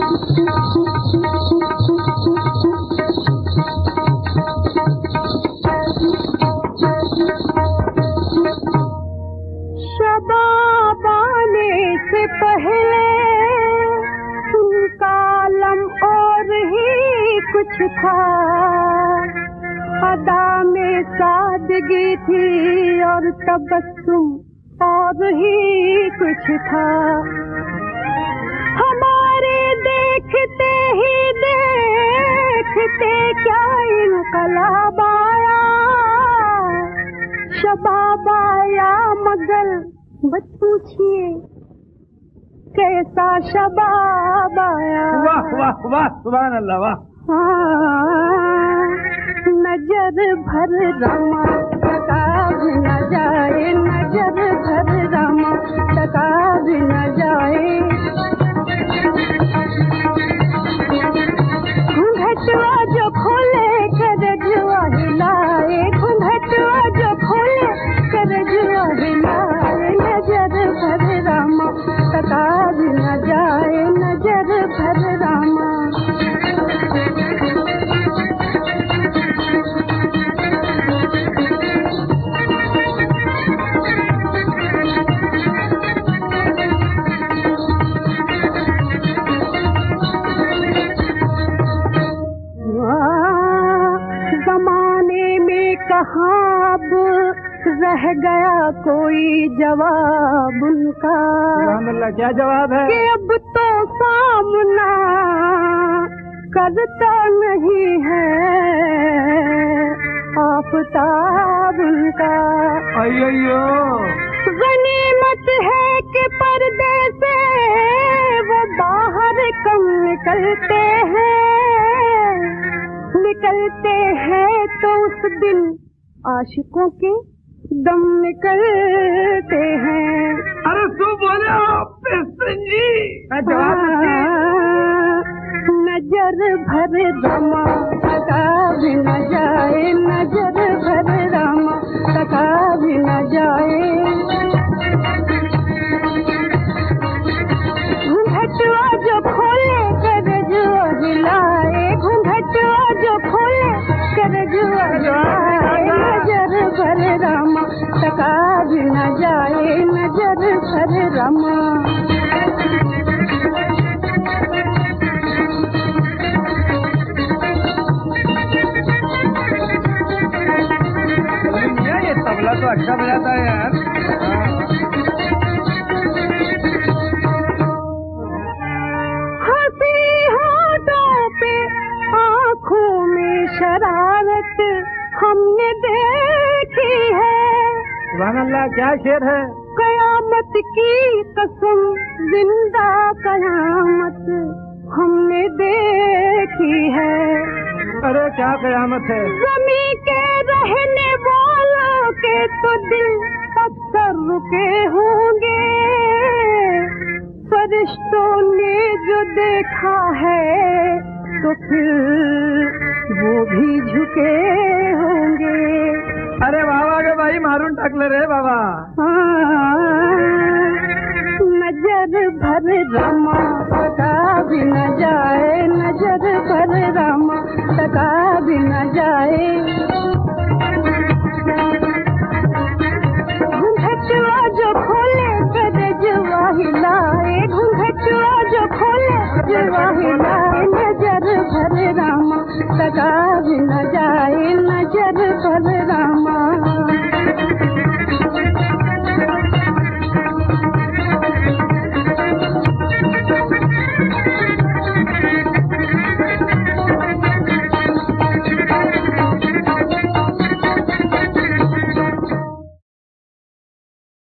शबाब आने से पहले उनका आलम और ही कुछ था, अदा में सादगी थी और तबस्सुम और ही कुछ था। हमारे देखते ही देखते क्या इनकलाब आया, शबाब आया मगर बस पूछिए कैसा शबाब आया। वाह वाह वाह, सुभान अल्लाह, वाह। नजर भर रमा टका भी न जाए, नजर भर रमा टका भी न जाए। घूंघटवा जो खोले करजुआ हिलाए, घूंघटवा जो खोले करजुआ हिलाए। नजर भर रमा टका भी न जाए, नजर भर रमा। कहाँ अब रह गया कोई जवाब उनका, क्या जवाब है? कि अब तो सामना करता नहीं है आफताब उनका। अय्यो, गनीमत है कि पर्दे से वो बाहर कम निकलते हैं तो उस दिन आशिकों के दम निकलते हैं। अरे तू बोले आप जी, नजर भर रमा टका भी न जाए, नजर भर रमा टका भी न जाए। घूंघटवा जो खोले करजुआ हिलाए, घूंघटवा जो खोले करजुआ हिलाए। नजर भर रमा टका भी न जाए, नजर भर रमा। ये तबला तो अच्छा बजाता है यार। हंसी होठों पे आँखों में शरारत हमने देखी है। सुभान अल्लाह, क्या शेर है? कयामत की कसम जिंदा कयामत हमने देखी है। अरे क्या कयामत है? ज़मीं के रहने वालों के तो दिल पत्थर रुके होंगे, फरिश्तों ने जो देखा है तो फिर वो भी झुके होंगे। अरे बाबा के भाई मारून टाकले रे बाबा। नजर भर रमा टका भी न जाए, नजर भर रमा टका भी न जाए। घूंघटवा जो खोले करजुआ हिलाए, घूंघटवा जो खोले करजुआ हिलाए। नजर भर रमा टका भी न जाए, नजर भर रमा।